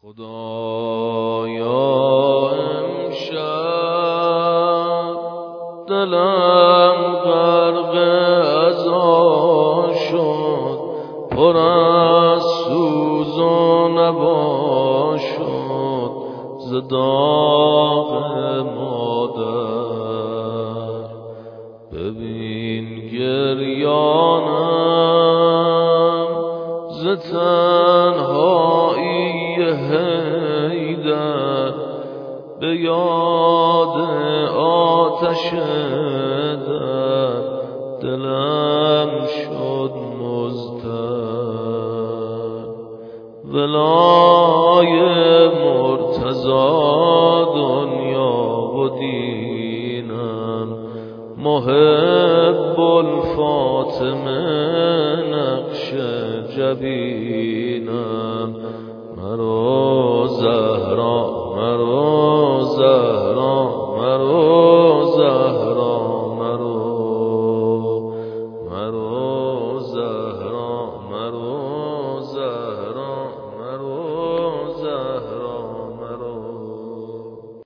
خدایا امشب دلم غرق عزا شد، پر از سوز و نوا شد ز داغ مادر. ببین گریانم ز تنهایی حیدر، به یاد آتش در دلم شد مضطر. ولای مرتضی دنیا و دینم، محب الفاطمه نقش جبین.